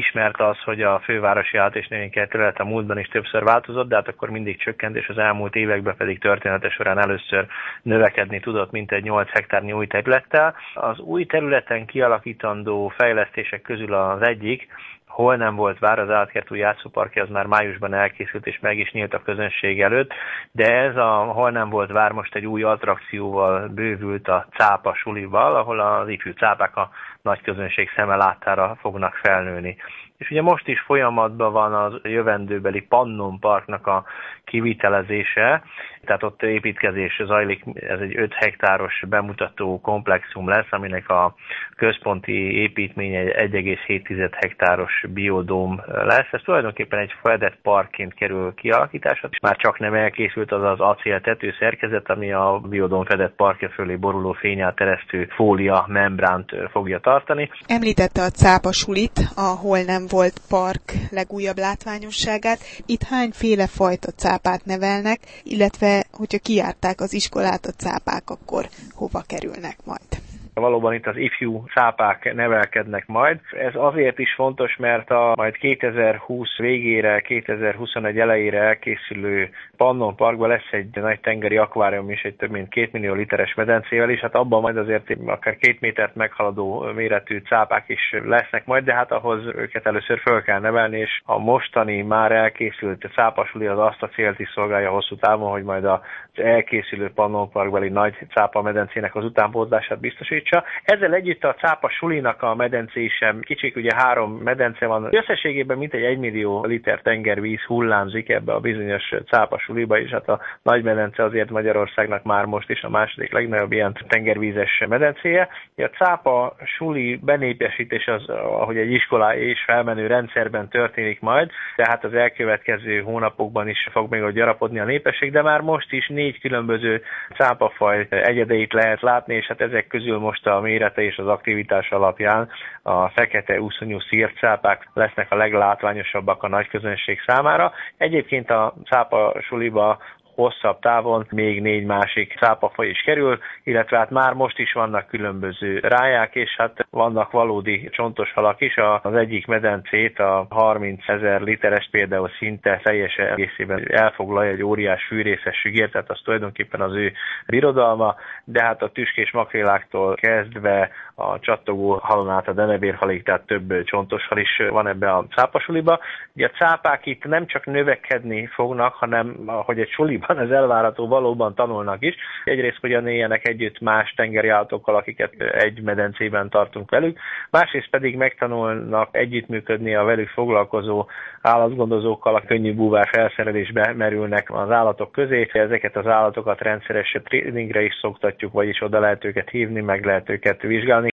ismert az, hogy a fővárosi állat- és növénykert terület a múltban is többször változott, de hát akkor mindig csökkent, és az elmúlt években pedig története során először növekedni tudott mintegy 8 hektárnyi új területtel. Az új területen kialakítandó fejlesztések közül az egyik, Hol nem volt vár, az állatkertúj játszóparkja, az már májusban elkészült és meg is nyílt a közönség előtt, de ez a Hol nem volt vár most egy új attrakcióval bővült, a cápa sulival, ahol az ifjú cápák a nagy közönség szeme láttára fognak felnőni. És ugye most is folyamatban van az jövendőbeli Pannon Parknak a kivitelezése, tehát ott építkezés zajlik, ez egy 5 hektáros bemutató komplexum lesz, aminek a központi építménye egy 1,7 hektáros biodóm lesz. Ez tulajdonképpen egy fedett parkként kerül kialakításra. Már csak nem elkészült az az acéltető szerkezet, ami a biodóm fedett parkja fölé boruló fényáteresztő fólia membránt fogja tartani. Említette a cápa sulit, a Hol nem volt park legújabb látványosságát. Itt hányféle fajta cápát nevelnek, illetve hogyha kijárták az iskolát a cápák, akkor hova kerülnek majd? Valóban itt az ifjú cápák nevelkednek majd. Ez azért is fontos, mert majd 2020 végére, 2021 elejére elkészülő Pannon Parkban lesz egy nagy tengeri akvárium is, egy több mint 2 millió literes medencével is, hát abban majd azért akár 2 métert meghaladó méretű cápák is lesznek majd, de hát ahhoz őket először föl kell nevelni, és a mostani már elkészült cápasuli az azt a célt is szolgálja hosszú távon, hogy majd az elkészülő Pannon Parkbeli nagy cápa medencének az utánpótlását biztosítsa. Ezzel együtt a cápa sulinak a medencé sem kicsik, ugye 3 medence van. Összességében mintegy 1 millió liter tengervíz hullámzik ebbe a bizonyos cápa suliba, és hát a nagy medence azért Magyarországnak már most is a második legnagyobb ilyen tengervízes medencéje. A cápa suli benépesítés az, ahogy egy iskola és felmenő rendszerben történik majd, tehát az elkövetkező hónapokban is fog még gyarapodni a népesség, de már most is 4 különböző cápafaj egyedeit lehet látni, és hát ezek közül most a mérete és az aktivitás alapján a fekete úszonyú szirtcápák lesznek a leglátványosabbak a nagy közönség számára. Egyébként a cápa suliba hosszabb távon még 4 másik cápafaj is kerül, illetve hát már most is vannak különböző ráják, és hát vannak valódi csontos halak is. Az egyik medencét, a 30 000 literes például szinte teljes egészében elfoglalja egy óriás fűrészes sügér, tehát az tulajdonképpen az ő birodalma, de hát a tüskés makréláktól kezdve a csattogó halon át a denevérhalig, tehát több csontos hal is van ebbe a cápasuliba. Ugye a cápák itt nem csak növekedni fognak, hanem ahogy egy suliban ez elvárható, valóban tanulnak is. Egyrészt, hogyan éljenek együtt más tengeri állatokkal, akiket egy medencében tartunk velük, másrészt pedig megtanulnak együttműködni a velük foglalkozó állatgondozókkal, a könnyű búvár felszerelésbe merülnek az állatok közé. Ezeket az állatokat rendszeres tréningre is szoktatjuk, vagyis oda lehet őket hívni, meg lehet őket vizsgálni.